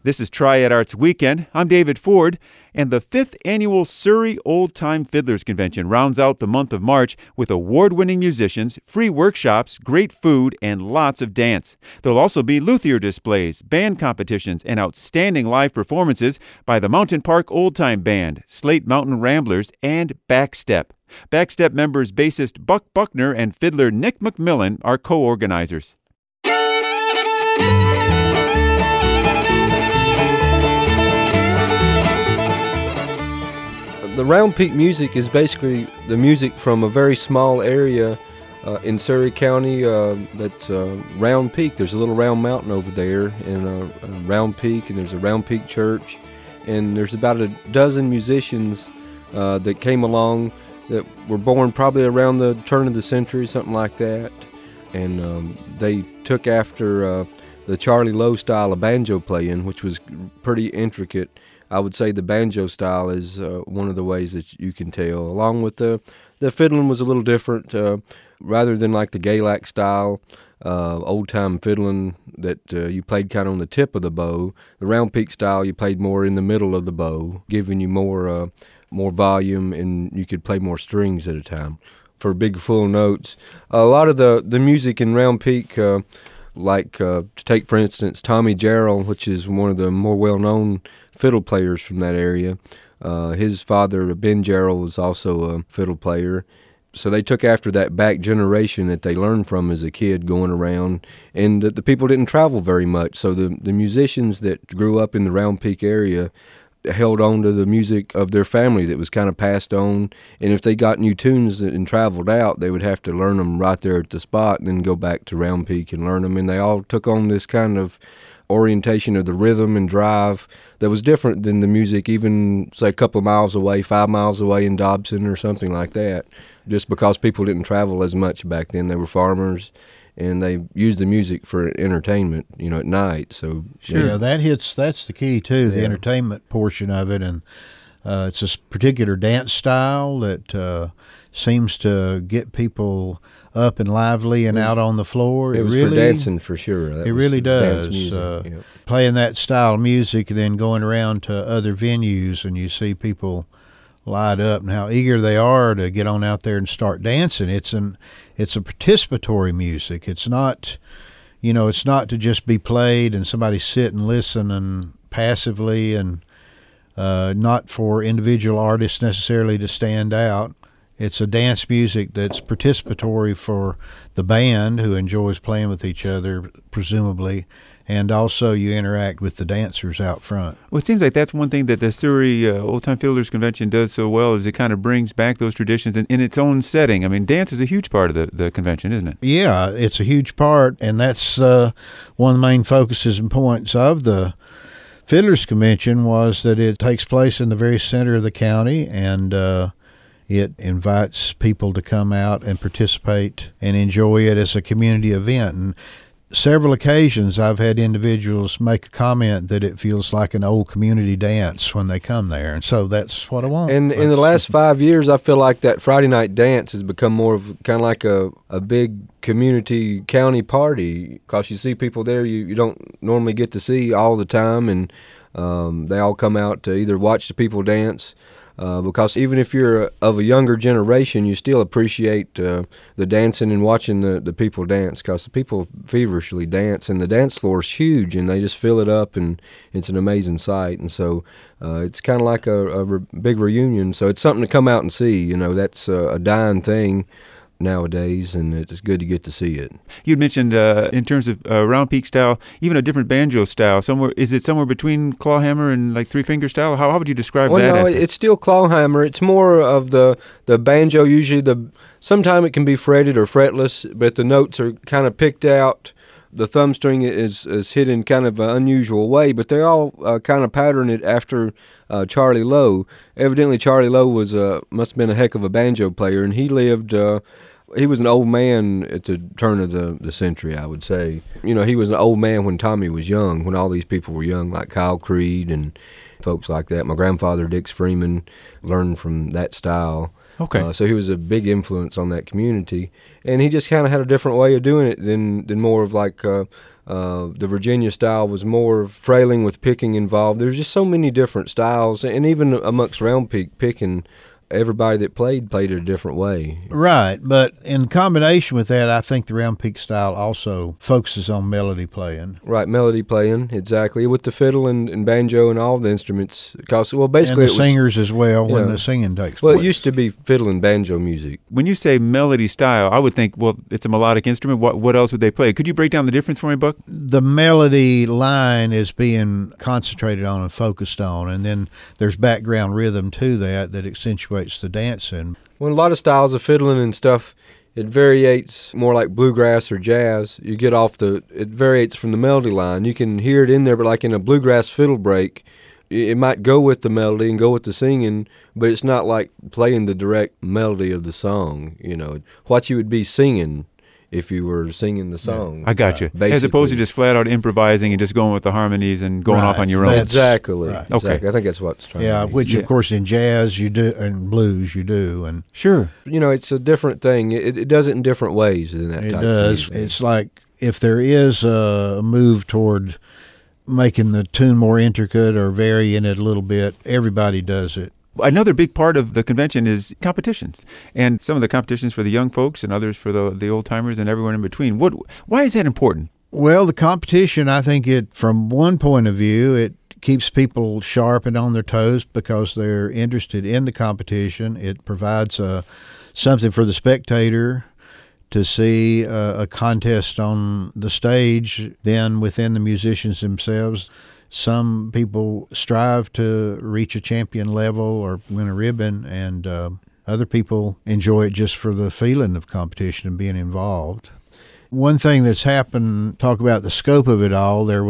This is Triad Arts Weekend. I'm David Ford, and the 5th Annual Surrey Old Time Fiddlers Convention rounds out the month of March with award-winning musicians, free workshops, great food, and lots of dance. There'll also be luthier displays, band competitions, and outstanding live performances by the Mountain Park Old Time Band, Slate Mountain Ramblers, and Backstep. Backstep members bassist Buck Buckner and fiddler Nick McMillan are co-organizers. The Round Peak music is basically the music from a very small area in Surrey County that's Round Peak. There's a little round mountain over there in Round Peak, and there's a Round Peak church, and there's about a dozen musicians that came along that were born probably around the turn of the century, something like that, and they took after the Charlie Lowe style of banjo playing, which was pretty intricate. I would say the banjo style is one of the ways that you can tell. Along with the fiddling was a little different. Rather than like the Galac style, old-time fiddling that you played kind of on the tip of the bow, the Round Peak style you played more in the middle of the bow, giving you more volume, and you could play more strings at a time for big full notes. A lot of the music in Round Peak, like to take for instance Tommy Jarrell, which is one of the more well-known fiddle players from that area. His father, Ben Jarrell, was also a fiddle player. So they took after that back generation that they learned from as a kid going around, and that the people didn't travel very much. So the musicians that grew up in the Round Peak area held on to the music of their family that was kind of passed on. And if they got new tunes and traveled out, they would have to learn them right there at the spot and then go back to Round Peak and learn them. And they all took on this kind of orientation of the rhythm and drive that was different than the music even, say, a couple of miles away, 5 miles away in Dobson or something like that, just because people didn't travel as much back then. They were farmers, and they used the music for entertainment, at night. So sure. Yeah, that's the key, too, the entertainment portion of it, and it's a particular dance style that seems to get people up and lively and out on the floor. It was really, for dancing for sure. It really does. Playing that style of music and then going around to other venues, and you see people light up and how eager they are to get on out there and start dancing. It's a participatory music. It's not, it's not to just be played and somebody sit and listen and passively, and not for individual artists necessarily to stand out. It's a dance music that's participatory for the band, who enjoys playing with each other, presumably, and also you interact with the dancers out front. Well, it seems like that's one thing that the Surrey Old Time Fiddlers Convention does so well, is it kind of brings back those traditions in its own setting. I mean, dance is a huge part of the convention, isn't it? Yeah, it's a huge part, and that's one of the main focuses and points of the Fiddlers Convention, was that it takes place in the very center of the county, and it invites people to come out and participate and enjoy it as a community event. And several occasions I've had individuals make a comment that it feels like an old community dance when they come there, and so that's what I want. And in the last 5 years, I feel like that Friday night dance has become more of kind of like a big community county party, because you see people there you don't normally get to see all the time, and they all come out to either watch the people dance, because even if you're of a younger generation, you still appreciate the dancing and watching the people dance, because the people feverishly dance, and the dance floor is huge, and they just fill it up, and it's an amazing sight. And so it's kind of like a big reunion. So it's something to come out and see. That's a dying thing nowadays, and it's good to get to see it. You'd mentioned in terms of Round Peak style, even a different banjo style. Is it somewhere between clawhammer and like three-finger style? How would you describe that? No, it's still clawhammer. It's more of the banjo. Usually, sometimes it can be fretted or fretless, but the notes are kind of picked out. The thumb string is hit in kind of an unusual way, but they all kind of pattern it after Charlie Lowe. Evidently, Charlie Lowe must have been a heck of a banjo player, and he lived. He was an old man at the turn of the century, I would say. He was an old man when Tommy was young, when all these people were young, like Kyle Creed and folks like that. My grandfather, Dix Freeman, learned from that style. Okay. So he was a big influence on that community, and he just kind of had a different way of doing it than more of like The Virginia style was more frailing with picking involved. There's just so many different styles, and even amongst Round Peak picking, everybody that played it a different way. Right, but in combination with that, I think the Round Peak style also focuses on melody playing. Right, melody playing, exactly, with the fiddle and banjo and all the instruments. Well, basically, and the singers as well when the singing takes place. Well, it used to be fiddle and banjo music. When you say melody style, I would think, well, it's a melodic instrument. What else would they play? Could you break down the difference for me, Buck? The melody line is being concentrated on and focused on, and then there's background rhythm to that accentuates the dancing. Well, a lot of styles of fiddling and stuff, it variates more like bluegrass or jazz. It variates from the melody line. You can hear it in there, but like in a bluegrass fiddle break, it might go with the melody and go with the singing, but it's not like playing the direct melody of the song. What you would be singing if you were singing the song. Yeah, I got you. As opposed to just flat out improvising and just going with the harmonies and going off on your own. Exactly. Right. Okay. Okay. I think that's what's trying to be. Which of course in jazz you do and blues you do. And sure. It's a different thing. It does it in different ways in that type It does. Of music. It's like if there is a move toward making the tune more intricate or varying it a little bit, everybody does it. Another big part of the convention is competitions, and some of the competitions for the young folks and others for the old-timers and everyone in between. Why is that important? Well, the competition, I think from one point of view, it keeps people sharp and on their toes because they're interested in the competition. It provides something for the spectator to see a contest on the stage, then within the musicians themselves. Some people strive to reach a champion level or win a ribbon, and other people enjoy it just for the feeling of competition and being involved. One thing that's happened, talk about the scope of it all, there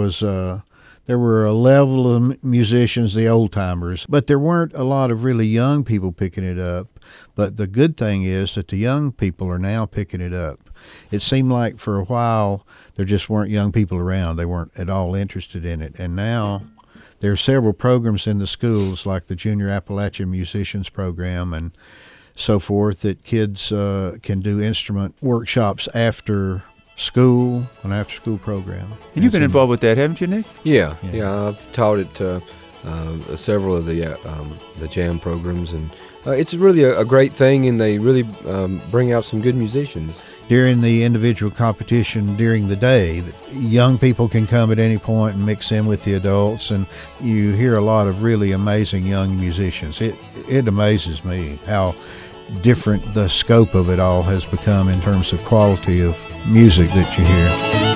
were a level of musicians, the old-timers, but there weren't a lot of really young people picking it up. But the good thing is that the young people are now picking it up. It seemed like for a while there just weren't young people around. They weren't at all interested in it. And now there are several programs in the schools like the Junior Appalachian Musicians Program and so forth that kids can do instrument workshops after school, an after-school program. And you've been involved with that, haven't you, Nick? Yeah. I've taught it to several of the jam programs, and it's really a great thing, and they really bring out some good musicians. During the individual competition during the day, young people can come at any point and mix in with the adults, and you hear a lot of really amazing young musicians. It amazes me how different the scope of it all has become in terms of quality of music that you hear.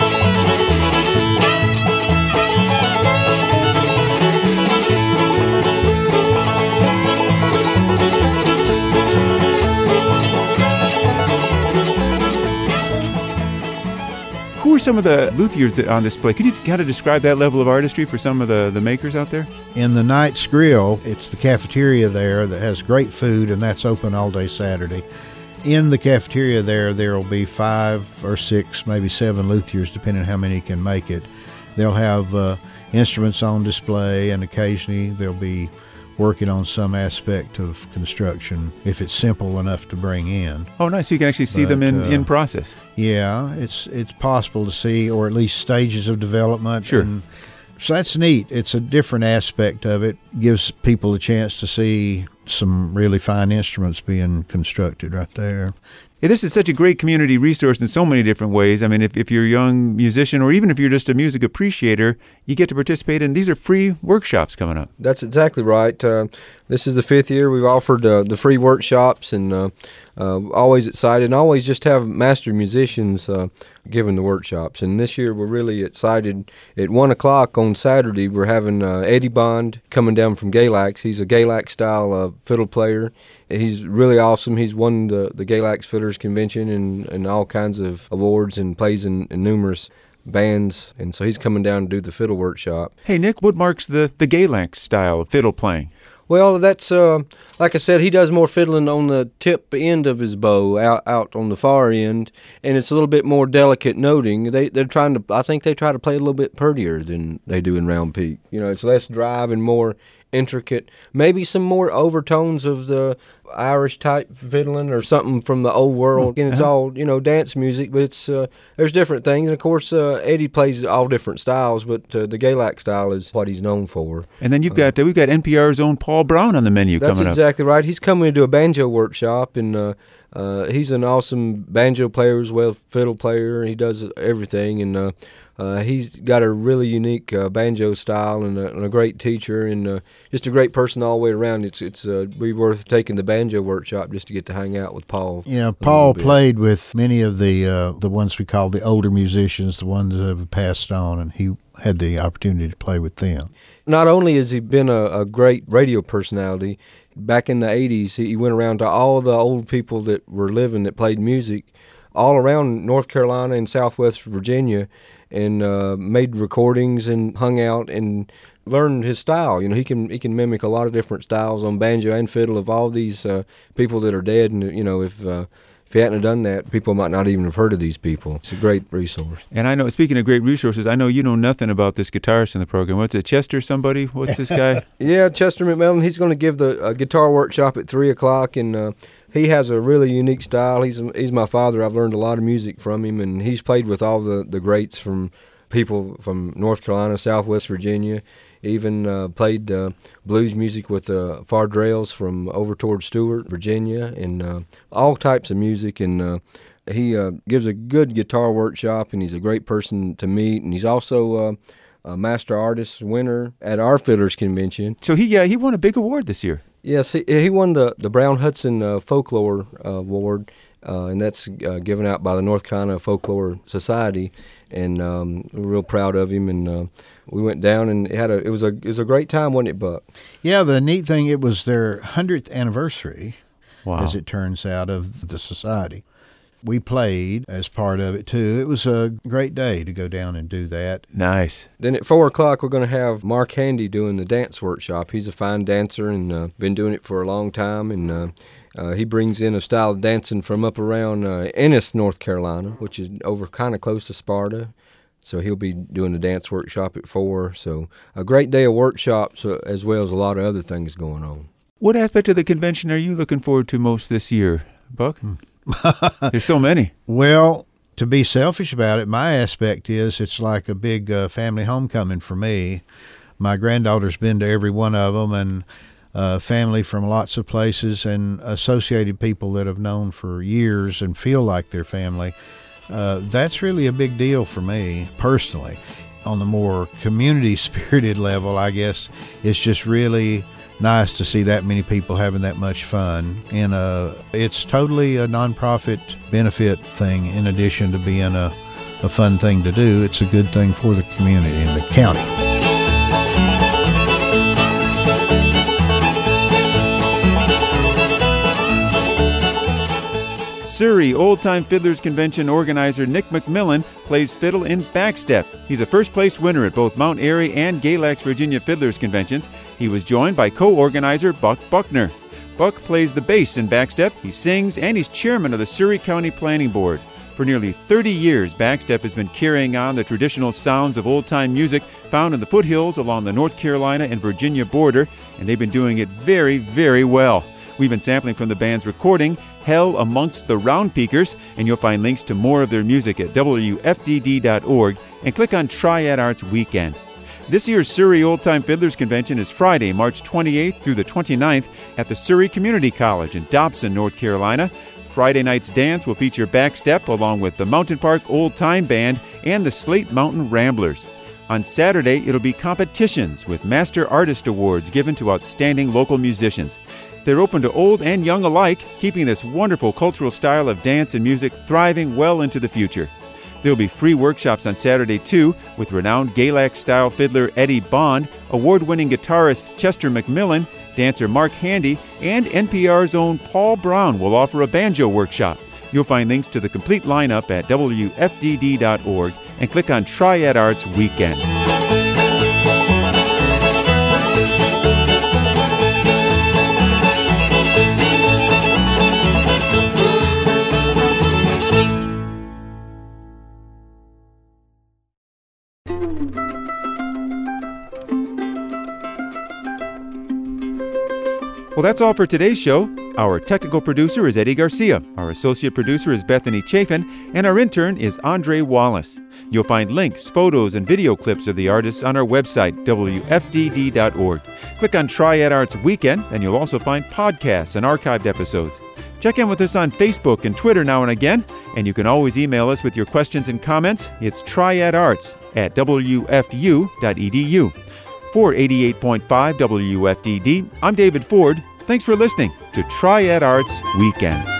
Who are some of the luthiers on display? Could you kind of describe that level of artistry for some of the makers out there? In the Knight's Grill, it's the cafeteria there that has great food, and that's open all day Saturday. In the cafeteria there will be 5 or 6, maybe 7 luthiers, depending on how many can make it. They'll have instruments on display, and occasionally they'll be working on some aspect of construction if it's simple enough to bring in. Oh, nice. So you can actually see them in process. Yeah, it's possible to see, or at least stages of development. Sure. And so that's neat. It's a different aspect of it. Gives people a chance to see some really fine instruments being constructed right there. Yeah, this is such a great community resource in so many different ways. I mean, if you're a young musician or even if you're just a music appreciator, you get to participate in these are free workshops coming up. That's exactly right. This is the 5th year we've offered the free workshops, and always excited and always just have master musicians giving the workshops. And this year we're really excited. At 1 o'clock on Saturday, we're having Eddie Bond coming down from Galax. He's a Galax-style fiddle player. He's really awesome. He's won the Galax Fiddlers Convention and all kinds of awards and plays in numerous bands. And so he's coming down to do the fiddle workshop. Hey, Nick, what marks the Galax style of fiddle playing? Well, that's, like I said, he does more fiddling on the tip end of his bow, out on the far end, and it's a little bit more delicate noting. I think they try to play a little bit prettier than they do in Round Peak. It's less drive and more intricate, maybe some more overtones of the Irish type fiddling or something from the old world. And it's all, dance music, but it's there's different things. And of course, Eddie plays all different styles, but the Galax style is what he's known for. And then we've got NPR's own Paul Brown on the menu coming up. That's exactly right. He's coming to do a banjo workshop, and he's an awesome banjo player as well, fiddle player. He does everything, and he's got a really unique banjo style and a great teacher, and just a great person all the way around. It's be worth taking the banjo workshop just to get to hang out with Paul. Yeah, Paul played with many of the ones we call the older musicians, the ones that have passed on, and he had the opportunity to play with them. Not only has he been a great radio personality, back in the 80s, he went around to all the old people that were living that played music all around North Carolina and Southwest Virginia, and made recordings and hung out and learned his style. He can mimic a lot of different styles on banjo and fiddle of all these people that are dead. And if he hadn't have done that, people might not even have heard of these people. It's a great resource. And I know, speaking of great resources, I know you know nothing about this guitarist in the program. What's it, Chester somebody? What's this guy? Yeah, Chester McMillan. He's going to give the guitar workshop at 3 o'clock, and he has a really unique style. He's my father. I've learned a lot of music from him, and he's played with all the greats from people from North Carolina, Southwest Virginia. Even played blues music with Fardrails from over towards Stewart, Virginia, and all types of music. And he gives a good guitar workshop, and he's a great person to meet. And he's also a master artist winner at our Fiddlers Convention. So he won a big award this year. Yes, he won the Brown Hudson Folklore Award, and that's given out by the North Carolina Folklore Society, and we're real proud of him. And we went down, and it was a great time, wasn't it, Buck? Yeah, the neat thing, it was their 100th anniversary, wow, as it turns out, of the society. We played as part of it, too. It was a great day to go down and do that. Nice. Then at 4 o'clock, we're going to have Mark Handy doing the dance workshop. He's a fine dancer and been doing it for a long time, and he brings in a style of dancing from up around Ennis, North Carolina, which is over kind of close to Sparta. So he'll be doing the dance workshop at 4. So a great day of workshops, as well as a lot of other things going on. What aspect of the convention are you looking forward to most this year, Buck? There's so many. Well, to be selfish about it, my aspect is it's like a big family homecoming for me. My granddaughter's been to every one of them, and family from lots of places, and associated people that I've known for years and feel like they're family. That's really a big deal for me personally. On the more community-spirited level, I guess, it's just really nice to see that many people having that much fun. And it's totally a nonprofit benefit thing in addition to being a fun thing to do. It's a good thing for the community and the county. Surrey Old Time Fiddlers Convention organizer Nick McMillan plays fiddle in backstep. He's a first-place winner at both Mount Airy and Galax, Virginia Fiddlers Conventions. He was joined by co-organizer Buck Buckner. Buck plays the bass in backstep, he sings, and he's chairman of the Surrey County Planning Board. For nearly 30 years, backstep has been carrying on the traditional sounds of old-time music found in the foothills along the North Carolina and Virginia border, and they've been doing it very, very well. We've been sampling from the band's recording, Hell Amongst the Round Peakers, and you'll find links to more of their music at WFDD.org and click on Triad Arts Weekend. This year's Surrey Old Time Fiddlers Convention is Friday, March 28th through the 29th at the Surrey Community College in Dobson, North Carolina. Friday night's dance will feature backstep along with the Mountain Park Old Time Band and the Slate Mountain Ramblers. On Saturday, it'll be competitions with Master Artist Awards given to outstanding local musicians. They're open to old and young alike, keeping this wonderful cultural style of dance and music thriving well into the future. There will be free workshops on Saturday, too, with renowned Galax-style fiddler Eddie Bond, award-winning guitarist Chester McMillan, dancer Mark Handy, and NPR's own Paul Brown will offer a banjo workshop. You'll find links to the complete lineup at WFDD.org and click on Triad Arts Weekend. Well, that's all for today's show. Our technical producer is Eddie Garcia, our associate producer is Bethany Chafin, and our intern is Andre Wallace. You'll find links, photos, and video clips of the artists on our website, wfdd.org. Click on Triad Arts Weekend, and you'll also find podcasts and archived episodes. Check in with us on Facebook and Twitter now and again, and you can always email us with your questions and comments. It's triadarts@wfu.edu. For 88.5 WFDD, I'm David Ford. Thanks for listening to Triad Arts Weekend.